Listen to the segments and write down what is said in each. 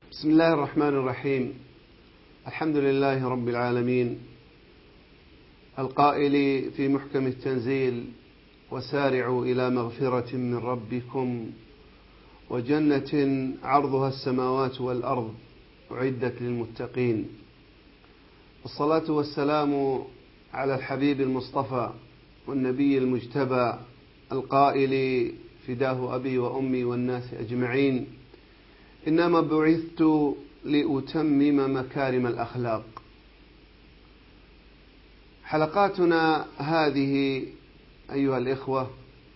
بسم الله الرحمن الرحيم. الحمد لله رب العالمين، القائل في محكم التنزيل: وسارعوا إلى مغفرة من ربكم وجنة عرضها السماوات والأرض أعدت للمتقين. والصلاة والسلام على الحبيب المصطفى والنبي المجتبى، القائل: فداه أبي وأمي والناس أجمعين، إنما بعثت لأتمم مكارم الأخلاق. حلقاتنا هذه أيها الإخوة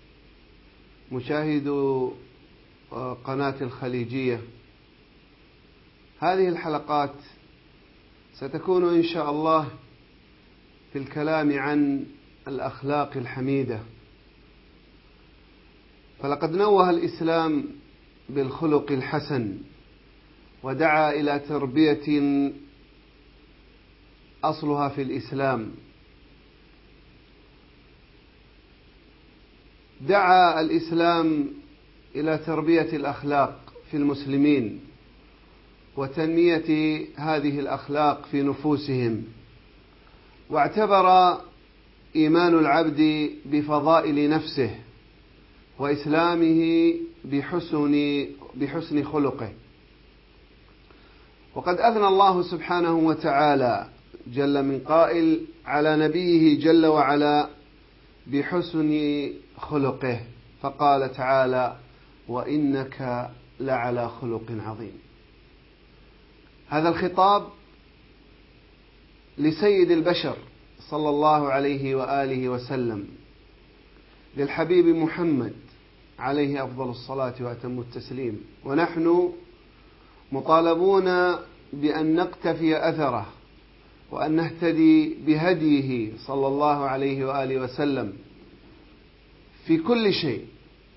مشاهدو قناة الخليجية، هذه الحلقات ستكون إن شاء الله في الكلام عن الأخلاق الحميدة. فلقد نوه الإسلام بالخلق الحسن، ودعا إلى تربية أصلها في الإسلام. دعا الإسلام إلى تربية الأخلاق في المسلمين وتنمية هذه الأخلاق في نفوسهم، واعتبر إيمان العبد بفضائل نفسه وإسلامه بحسن خلقه. وقد أثنى الله سبحانه وتعالى جل من قائل على نبيه جل وعلا بحسن خلقه، فقال تعالى: وإنك لعلى خلق عظيم. هذا الخطاب لسيد البشر صلى الله عليه وآله وسلم، للحبيب محمد عليه أفضل الصلاة وأتم التسليم، ونحن مطالبون بأن نقتفي أثره وأن نهتدي بهديه صلى الله عليه وآله وسلم في كل شيء،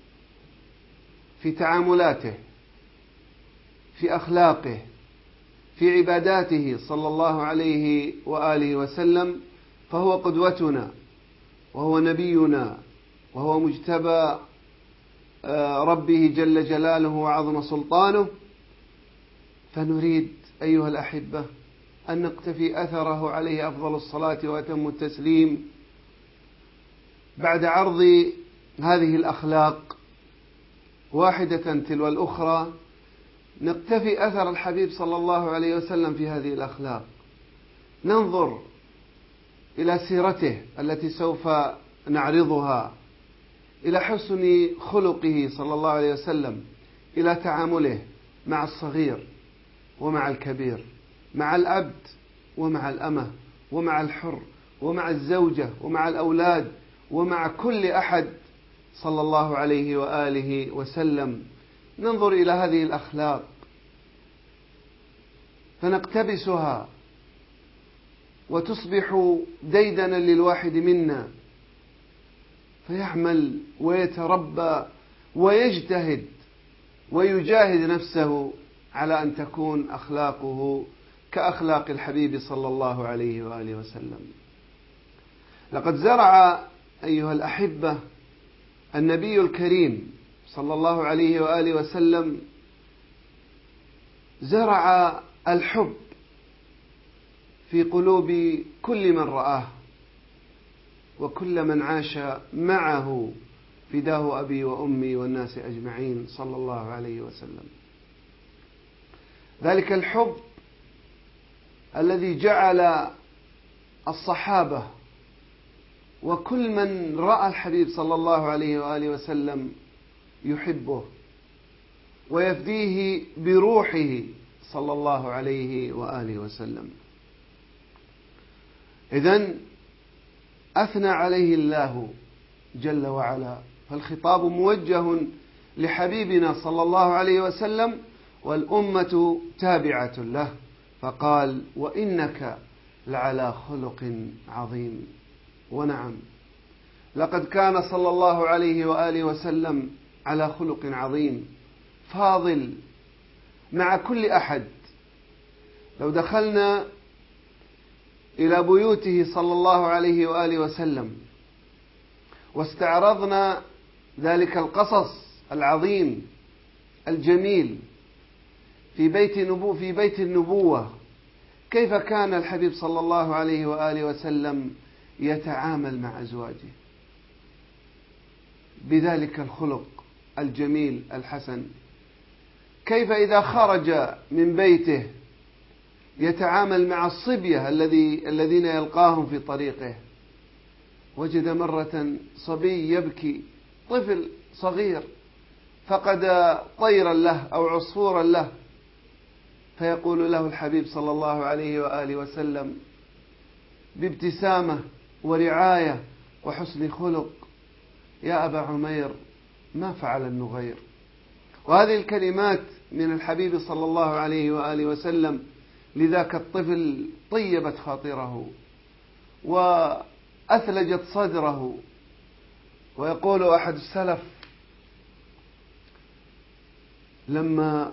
في تعاملاته، في أخلاقه، في عباداته صلى الله عليه وآله وسلم، فهو قدوتنا وهو نبينا وهو مجتبى ربه جل جلاله وعظم سلطانه. فنريد أيها الأحبة أن نقتفي أثره عليه أفضل الصلاة وأتم التسليم. بعد عرض هذه الأخلاق واحدة تلو الأخرى، نقتفي أثر الحبيب صلى الله عليه وسلم في هذه الأخلاق، ننظر إلى سيرته التي سوف نعرضها، إلى حسن خلقه صلى الله عليه وسلم، إلى تعامله مع الصغير ومع الكبير، مع العبد ومع الأمة، ومع الحر ومع الزوجة ومع الأولاد ومع كل أحد صلى الله عليه وآله وسلم. ننظر إلى هذه الأخلاق فنقتبسها وتصبح ديدنا للواحد منا، فيعمل ويتربى ويجتهد ويجاهد نفسه على أن تكون أخلاقه كأخلاق الحبيب صلى الله عليه وآله وسلم. لقد زرع أيها الأحبة النبي الكريم صلى الله عليه وآله وسلم، زرع الحب في قلوب كل من رآه وكل من عاش معه، فداه أبي وأمي والناس أجمعين صلى الله عليه وسلم. ذلك الحب الذي جعل الصحابة وكل من رأى الحبيب صلى الله عليه وآله وسلم يحبه ويفديه بروحه صلى الله عليه وآله وسلم. إذن أثنى عليه الله جل وعلا، فالخطاب موجه لحبيبنا صلى الله عليه وسلم والأمة تابعة له، فقال: وإنك لعلى خلق عظيم. ونعم، لقد كان صلى الله عليه وآله وسلم على خلق عظيم فاضل مع كل أحد. لو دخلنا إلى بيوته صلى الله عليه وآله وسلم واستعرضنا ذلك القصص العظيم الجميل في بيت النبوة. كيف كان الحبيب صلى الله عليه وآله وسلم يتعامل مع أزواجه بذلك الخلق الجميل الحسن؟ كيف إذا خرج من بيته يتعامل مع الصبية الذين يلقاهم في طريقه؟ وجد مرة صبي يبكي، طفل صغير فقد طيرا له أو عصفورا له، فيقول له الحبيب صلى الله عليه وآله وسلم بابتسامة ورعاية وحسن خلق: يا أبا عمير، ما فعل النغير؟ وهذه الكلمات من الحبيب صلى الله عليه وآله وسلم لذاك الطفل طيبت خاطره وأثلجت صدره. ويقول أحد السلف: لما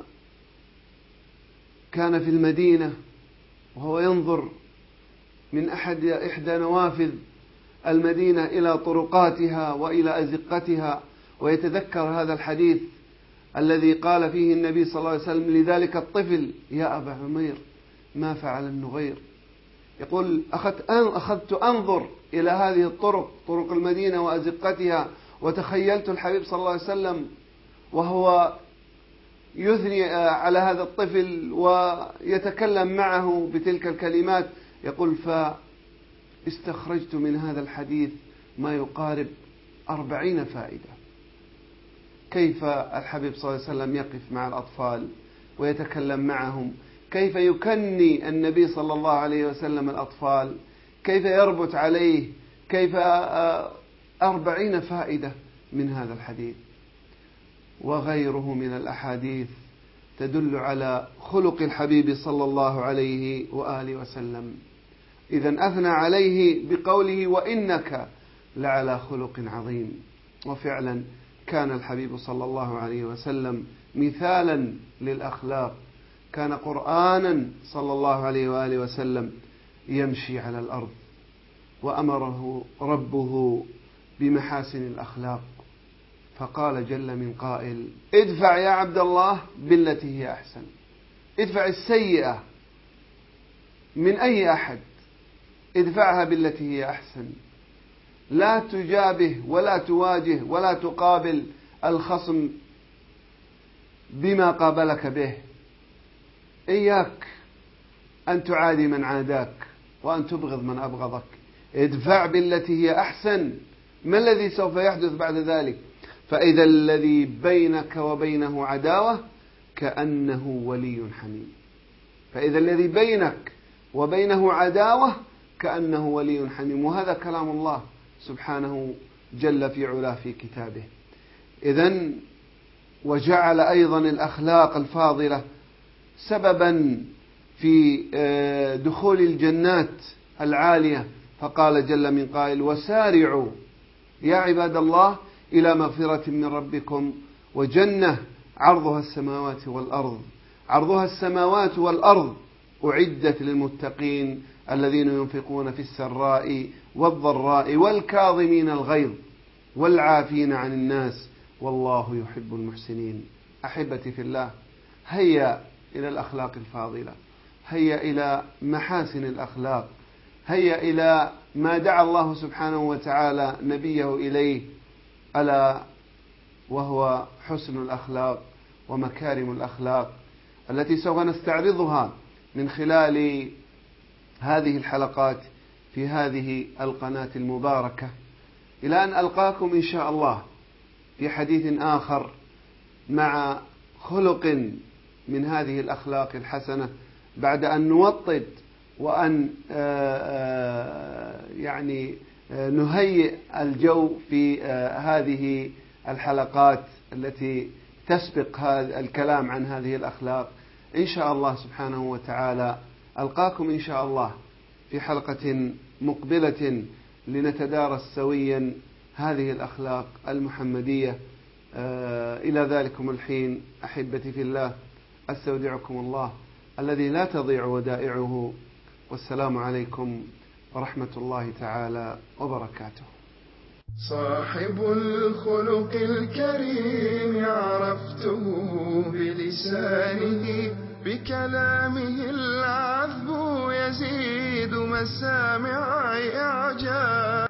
كان في المدينة وهو ينظر من إحدى نوافذ المدينة إلى طرقاتها وإلى أزقتها، ويتذكر هذا الحديث الذي قال فيه النبي صلى الله عليه وسلم لذلك الطفل: يا أبا عمير، ما فعل النغير؟ يقول: أخذت أنظر إلى هذه الطرق، طرق المدينة وأزقتها، وتخيلت الحبيب صلى الله عليه وسلم وهو يثني على هذا الطفل ويتكلم معه بتلك الكلمات. يقول: فاستخرجت من هذا الحديث ما يقارب 40 فائدة. كيف الحبيب صلى الله عليه وسلم يقف مع الأطفال ويتكلم معهم، كيف يكني النبي صلى الله عليه وسلم الأطفال، كيف يربط عليه، كيف 40 فائدة من هذا الحديث وغيره من الأحاديث تدل على خلق الحبيب صلى الله عليه وآله وسلم. إذن أثنى عليه بقوله: وإنك لعلى خلق عظيم. وفعلا كان الحبيب صلى الله عليه وسلم مثالا للأخلاق، كان قرآنا صلى الله عليه وآله وسلم يمشي على الأرض، وأمره ربه بمحاسن الأخلاق، فقال جل من قائل: ادفع يا عبد الله بالتي هي أحسن. ادفع السيئة من أي أحد، ادفعها بالتي هي أحسن. لا تجابه ولا تواجه ولا تقابل الخصم بما قابلك به. إياك أن تعادي من عاداك وأن تبغض من أبغضك. ادفع بالتي هي أحسن. ما الذي سوف يحدث بعد ذلك؟ فإذا الذي بينك وبينه عداوة كأنه ولي حميم. فإذا الذي بينك وبينه عداوة كأنه ولي حميم. وهذا كلام الله سبحانه جل في علاه في كتابه. إذن وجعل أيضا الأخلاق الفاضلة سببا في دخول الجنات العالية، فقال جل من قائل: وسارعوا يا عباد الله إلى مغفرة من ربكم وجنة عرضها السماوات والأرض. عرضها السماوات والأرض أعدت للمتقين الذين ينفقون في السراء والضراء والكاظمين الغيظ والعافين عن الناس والله يحب المحسنين. أحبتي في الله، هيا إلى الأخلاق الفاضلة، هيا إلى محاسن الأخلاق، هيا إلى ما دعا الله سبحانه وتعالى نبيه إليه، ألا وهو حسن الأخلاق ومكارم الأخلاق التي سوف نستعرضها من خلال هذه الحلقات في هذه القناة المباركة، إلى أن ألقاكم إن شاء الله في حديث آخر مع خلق من هذه الأخلاق الحسنة، بعد أن نوطد وأن نهيئ الجو في هذه الحلقات التي تسبق هذا الكلام عن هذه الأخلاق. إن شاء الله سبحانه وتعالى ألقاكم إن شاء الله في حلقة مقبلة لنتدارس سويا هذه الأخلاق المحمدية. إلى ذلكم الحين أحبتي في الله، أستودعكم الله الذي لا تضيع ودائعه، والسلام عليكم ورحمة الله تعالى وبركاته. صاحب الخلق الكريم عرفته بلسانه، بكلامه العذب يزيد مسامعي إعجاب.